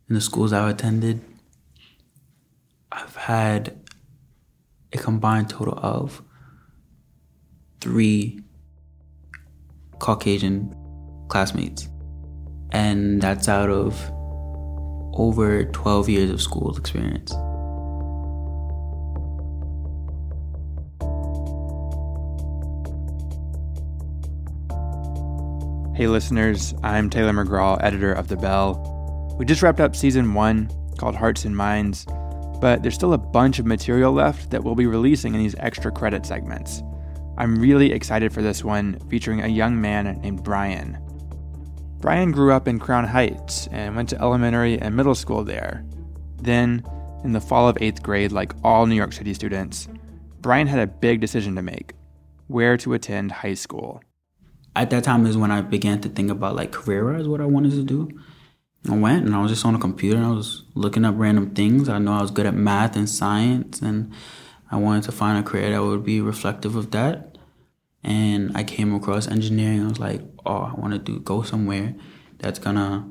in the schools I've attended, I've had a combined total of 3 Caucasian classmates. And that's out of over 12 years of school experience. Hey listeners, I'm Taylor McGraw, editor of The Bell. We just wrapped up season 1 called Hearts and Minds, but there's still a bunch of material left that we'll be releasing in these extra credit segments. I'm really excited for this one, featuring a young man named Brian. Brian grew up in Crown Heights and went to elementary and middle school there. Then, in the fall of 8th grade, like all New York City students, Brian had a big decision to make: where to attend high school. At that time is when I began to think about career-wise what I wanted to do. I went and I was just on a computer and I was looking up random things. I know I was good at math and science, and I wanted to find a career that would be reflective of that. And I came across engineering. I was like, oh, I want to go somewhere that's gonna,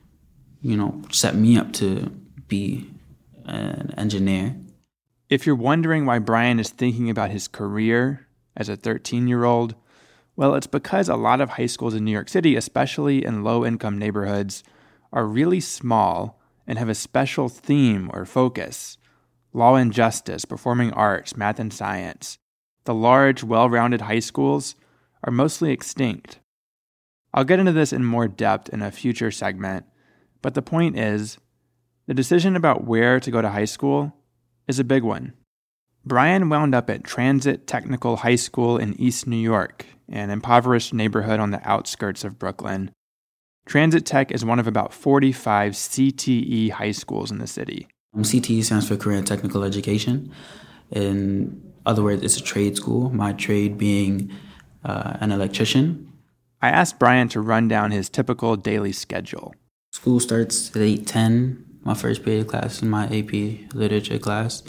set me up to be an engineer. If you're wondering why Brian is thinking about his career as a 13-year-old, well, it's because a lot of high schools in New York City, especially in low-income neighborhoods, are really small and have a special theme or focus: law and justice, performing arts, math and science. The large, well-rounded high schools are mostly extinct. I'll get into this in more depth in a future segment, but the point is, the decision about where to go to high school is a big one. Brian wound up at Transit Technical High School in East New York, an impoverished neighborhood on the outskirts of Brooklyn. Transit Tech is one of about 45 CTE high schools in the city. CTE stands for Career and Technical Education. In other words, it's a trade school, my trade being an electrician. I asked Brian to run down his typical daily schedule. School starts at 8:10. My first period class is my AP literature class.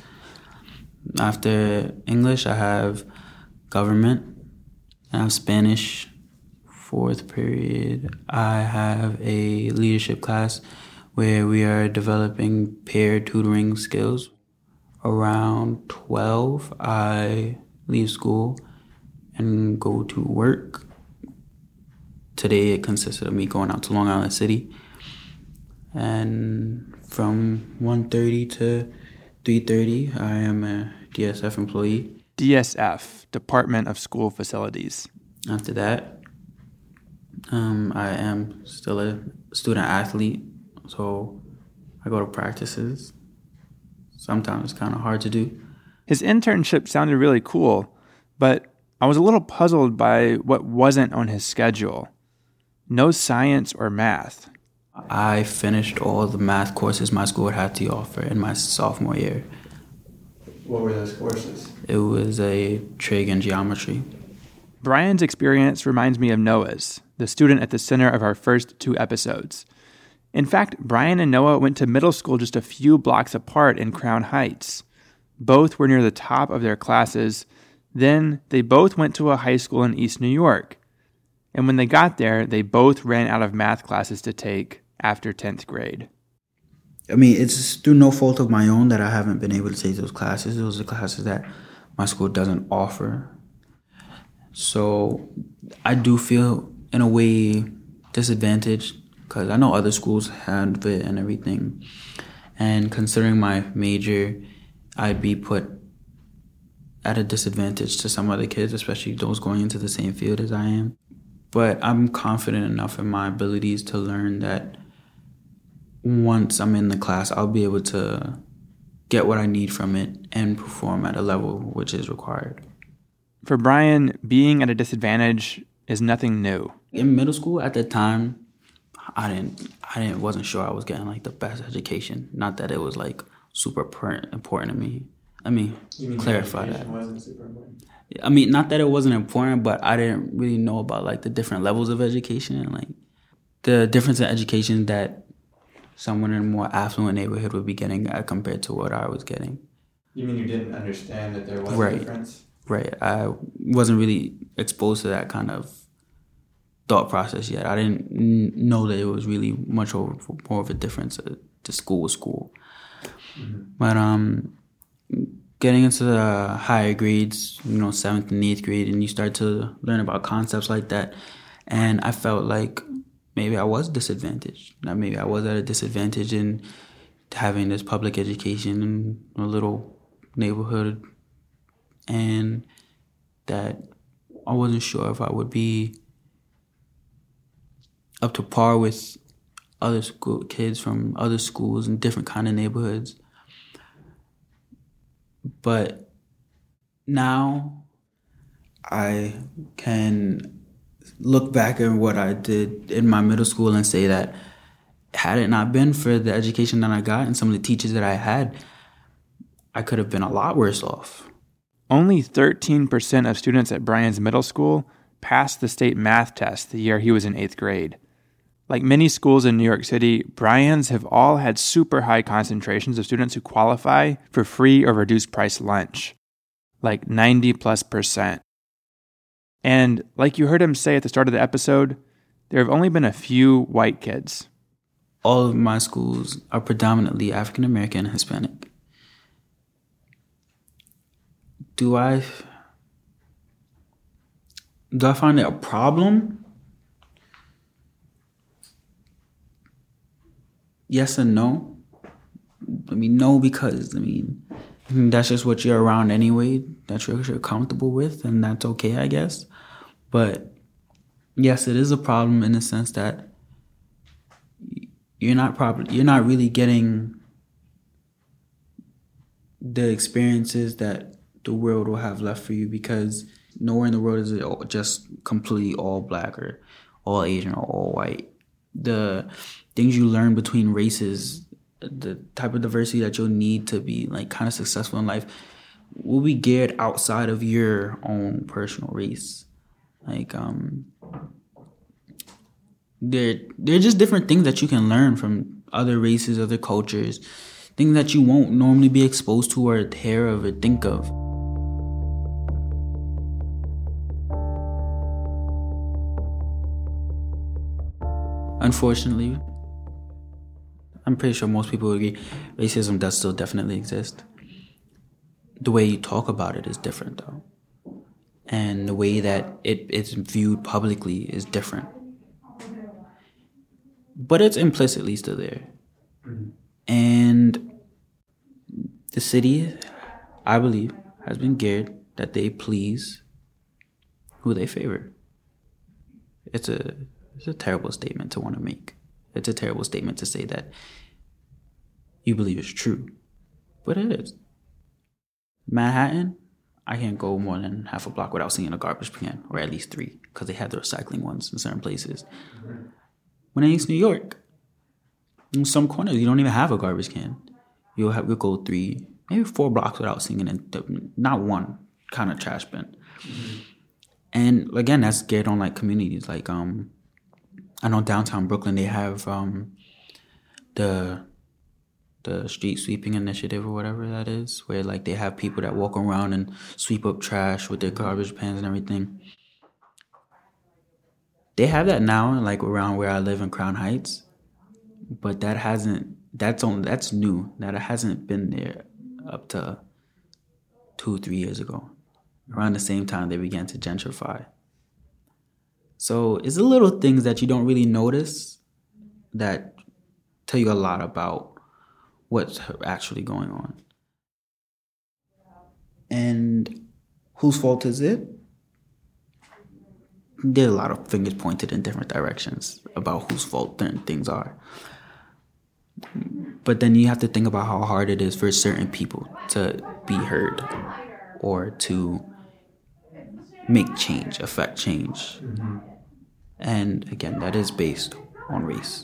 After English, I have government. I have Spanish. 4th period, I have a leadership class where we are developing peer tutoring skills. Around 12, I leave school and go to work. Today, it consisted of me going out to Long Island City. And from 1:30 to 3:30, I am a DSF employee. DSF, Department of School Facilities. After that, I am still a student athlete, so I go to practices. Sometimes it's kind of hard to do. His internship sounded really cool, but I was a little puzzled by what wasn't on his schedule. No science or math. I finished all the math courses my school had to offer in my sophomore year. What were those courses? It was a trig and geometry. Brian's experience reminds me of Noah's, the student at the center of our first 2 episodes. In fact, Brian and Noah went to middle school just a few blocks apart in Crown Heights. Both were near the top of their classes. Then they both went to a high school in East New York. And when they got there, they both ran out of math classes to take after 10th grade. I mean, it's through no fault of my own that I haven't been able to take those classes. Those are classes that my school doesn't offer. So I do feel, in a way, disadvantaged because I know other schools have it and everything. And considering my major, I'd be put at a disadvantage to some other kids, especially those going into the same field as I am. But I'm confident enough in my abilities to learn that once I'm in the class, I'll be able to get what I need from it and perform at a level which is required. For Brian, being at a disadvantage is nothing new. In middle school, at the time, wasn't sure I was getting the best education. Not that it was super important to me. I mean, clarify that. Wasn't super important. I mean, not that it wasn't important, but I didn't really know about the different levels of education and the difference in education that someone in a more affluent neighborhood would be getting compared to what I was getting. You mean you didn't understand that there was a difference? Right. I wasn't really exposed to that kind of thought process yet. I didn't know that it was really much more of a difference. The school was school. But getting into the higher grades, 7th and 8th grade, and you start to learn about concepts like that, and I felt like maybe I was disadvantaged. Maybe I was at a disadvantage in having this public education in a little neighborhood, and that I wasn't sure if I would be up to par with other kids from other schools in different kind of neighborhoods. But now I can look back at what I did in my middle school and say that had it not been for the education that I got and some of the teachers that I had, I could have been a lot worse off. Only 13% of students at Brian's middle school passed the state math test the year he was in 8th grade. Like many schools in New York City, Brian's have all had super high concentrations of students who qualify for free or reduced price lunch, like 90+%. And like you heard him say at the start of the episode, there have only been a few white kids. All of my schools are predominantly African American and Hispanic. Do I find it a problem? Yes and no. No, because that's just what you're around anyway, that you're comfortable with, and that's okay, I guess. But yes, it is a problem in the sense that you're not really getting the experiences that the world will have left for you, because nowhere in the world is it just completely all black or all Asian or all white. The things you learn between races, the type of diversity that you'll need to be kind of successful in life, will be geared outside of your own personal race. They're just different things that you can learn from other races, other cultures, things that you won't normally be exposed to or hear of or think of. Unfortunately, I'm pretty sure most people agree, racism does still definitely exist. The way you talk about it is different, though. And the way that it's viewed publicly is different. But it's implicitly still there. And the city, I believe, has been geared that they please who they favor. It's a terrible statement to want to make. It's a terrible statement to say that you believe it's true. But it is. Manhattan, I can't go more than half a block without seeing a garbage can, or at least 3, because they have the recycling ones in certain places. When in East New York, in some corners, you don't even have a garbage can. You'll go 3, maybe 4 blocks without seeing not one kind of trash bin. And again, that's geared on communities. I know downtown Brooklyn, they have the street sweeping initiative or whatever that is, where they have people that walk around and sweep up trash with their garbage pans and everything. They have that now, around where I live in Crown Heights, but that's new. That hasn't been there up to 2-3 years ago, around the same time they began to gentrify. So it's the little things that you don't really notice that tell you a lot about what's actually going on. And whose fault is it? There are a lot of fingers pointed in different directions about whose fault certain things are. But then you have to think about how hard it is for certain people to be heard or to make change, affect change. And again, that is based on race.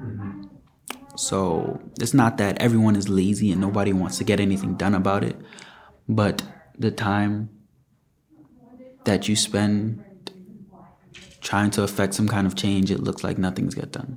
So it's not that everyone is lazy and nobody wants to get anything done about it, but the time that you spend trying to affect some kind of change, it looks like nothing's get done.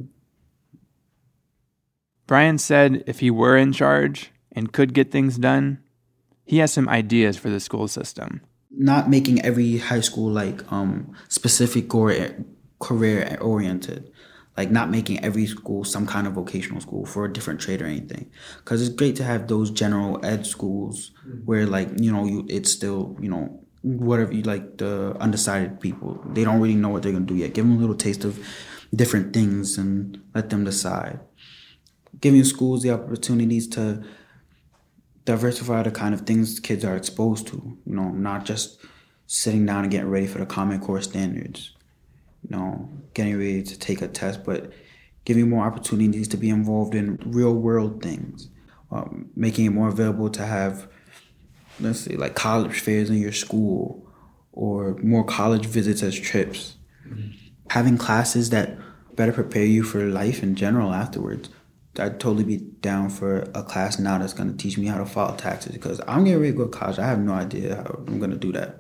Brian said if he were in charge and could get things done, he has some ideas for the school system. Not making every high school specific or career oriented, like not making every school some kind of vocational school for a different trade or anything. Because it's great to have those general ed schools where, like, it's still, whatever you like, the undecided people, they don't really know what they're going to do yet. Give them a little taste of different things and let them decide. Giving schools the opportunities to diversify the kind of things kids are exposed to, not just sitting down and getting ready for the Common Core standards, getting ready to take a test, but giving more opportunities to be involved in real world things, making it more available to have, let's say, like college fairs in your school or more college visits as trips. Having classes that better prepare you for life in general afterwards. I'd totally be down for a class now that's going to teach me how to file taxes, because I'm getting ready to go to college. I have no idea how I'm going to do that.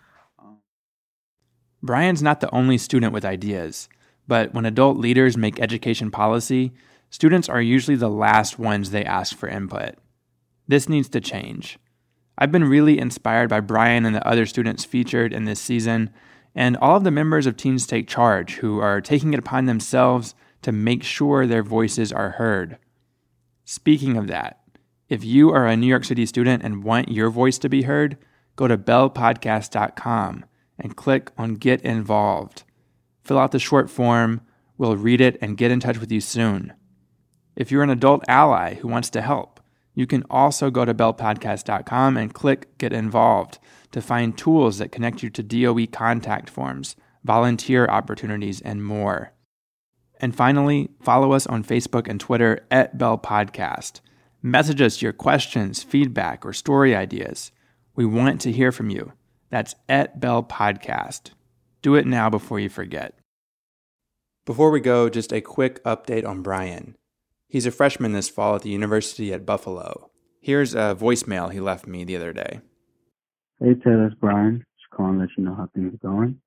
Brian's not the only student with ideas, but when adult leaders make education policy, students are usually the last ones they ask for input. This needs to change. I've been really inspired by Brian and the other students featured in this season, and all of the members of Teens Take Charge who are taking it upon themselves to make sure their voices are heard. Speaking of that, if you are a New York City student and want your voice to be heard, go to bellpodcast.com and click on Get Involved. Fill out the short form, we'll read it and get in touch with you soon. If you're an adult ally who wants to help, you can also go to bellpodcast.com and click Get Involved to find tools that connect you to DOE contact forms, volunteer opportunities, and more. And finally, follow us on Facebook and Twitter @BellPodcast. Message us your questions, feedback, or story ideas. We want to hear from you. That's @BellPodcast. Do it now before you forget. Before we go, just a quick update on Brian. He's a freshman this fall at the University at Buffalo. Here's a voicemail he left me the other day. Hey, Taylor, it's Brian. Just calling to let you know how things are going.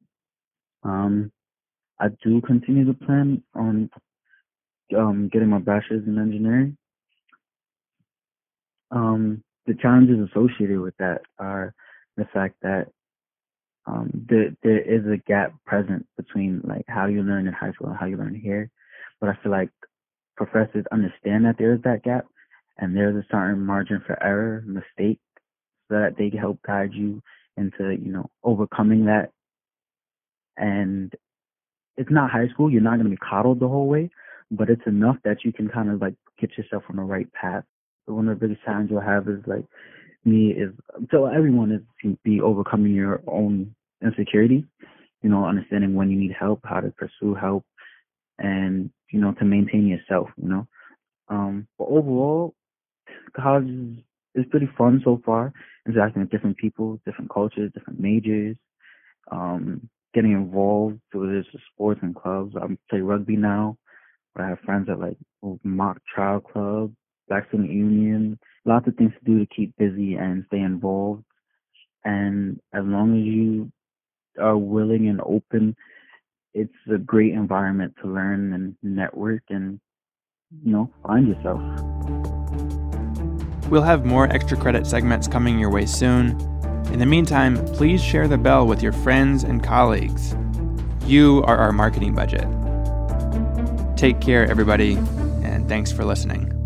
I do continue to plan on getting my bachelor's in engineering. The challenges associated with that are the fact that there is a gap present between like how you learn in high school and how you learn here. But I feel like professors understand that there is that gap, and there's a certain margin for error, mistake, so that they can help guide you into, overcoming that. And it's not high school. You're not going to be coddled the whole way, but it's enough that you can kind of like get yourself on the right path. So one of the biggest challenges you'll have is like so everyone is to be overcoming your own insecurity, understanding when you need help, how to pursue help, and, to maintain yourself, But overall, college is pretty fun so far, interacting with different people, different cultures, different majors, getting involved with sports and clubs. I play rugby now. I have friends at like mock trial club, Black Student Union, lots of things to do to keep busy and stay involved. And as long as you are willing and open, it's a great environment to learn and network and, find yourself. We'll have more extra credit segments coming your way soon. In the meantime, please share the bell with your friends and colleagues. You are our marketing budget. Take care, everybody, and thanks for listening.